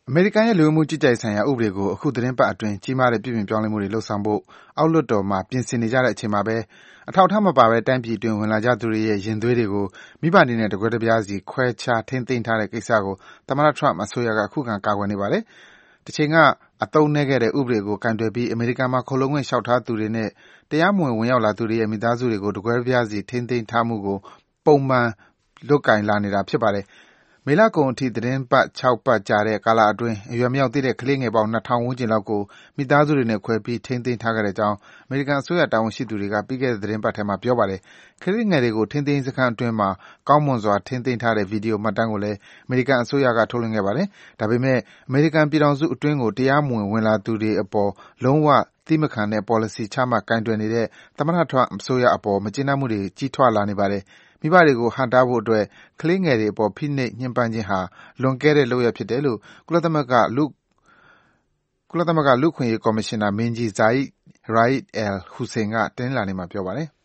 အမေရိကန်ရဲ့လူဝင်မှုကြီးကြပ်ရေးဆိုင်ရာဥပဒေကိုအခုသီတင်းပတ်အတွင်းကြီးမားတဲ့ပြုပြင်ပြောင်းလဲမှုတွေလုပ်ဆောင်ဖို့အောက်လွှတ်တော်မှာပြင်ဆင်နေကြတဲ့အချိန်မှာပဲအထောက်အထားမပါဘဲတိုင်းပြည်အတွင်းဝင်လာကြသူတွေရဲ့ရင်သွေးတွေကိုမိဘတွေနဲ့တကွဲတပြားစီခွဲခြားထိန်းသိမ်းထားတဲ့ကိစ္စကိုသမ္မတ Trump အစိုးရကခုခံကာကွယ်နေပါတယ်။တချိန်ကအသုံးနည်းခဲ့တဲ့ဥပဒေကိုကိုင်တွယ်ပြီးအမေရိကန်မှာခိုလှုံခွင့်လျှောက်ထားသူတွေနဲ့တရားမဝင်ဝင်ရောက်လာသူတွေရဲ့မိသားစုတွေကိုတကွဲတပြားစီထိန်းသိမ်းထားမှုကိုပုံမှန်လုပ်ကိုင်လာနေတာဖြစ်ပါတယ်။မေလကုန်အထိသီတင်းပတ်6ပတ်ကြာတဲ့ကာလအတွင်းအရွယ်မရောက်သေးတဲ့ကလေးငယ်ပေါင်း2000ဝန်းကျင်လောက်ကိုမိသားစုတွေနဲ့ခွဲပြီးထိန်းသိမ်းထားခဲ့တဲ့အကြောင်းအမေရိကန်အစိုးရတာဝန်ရှိသူတွေကပြီးခဲ့တဲ့သီတင်းပတ်ထဲမှာပြောပါတယ်။ကလေးငယ်တွေကိုထိန်းသိမ်းရေးစခန်းအတွင်းမှာကောင်းမွန်စွာထိန်းသိမ်းထားတဲ့ဗွီဒီယိုမှတ်တမ်းကိုလည်းအမေရိကန်အစိုးရကထုတ်လွှင့်ခဲ့ပါတယ်။ဒါပေမဲ့အမေရိကန်ပြည်ထောင်စုအတွင်းကိုတရားမဝင်ဝင်လာသူတွေအပေါ်လုံးဝသည်းမခံတဲ့ policy ချမှတ်ကိုင်တွယ်နေတဲ့သမ္မတ Trump အစိုးရအပေါ်မကျေနပ်မှုတွေကြီးထွားလာနေပါတယ်။မိဘတွေကိုဟန့်တားဖို့အတွက်ကလေးငယ်တွေအပေါ်ဖိနှိပ်ညှဉ်းပန်းခြင်းဟာလွန်ကဲတဲ့လုပ်ရပ်ဖြစ်တယ်လို့ကုလသမဂ္ဂလူ့အခွင့်အရေးကော်မရှင်နာမင်းကြီး Zeid Ra'ad al-Hussein ကတနင်္လာနေ့မှာပြောပါတယ်။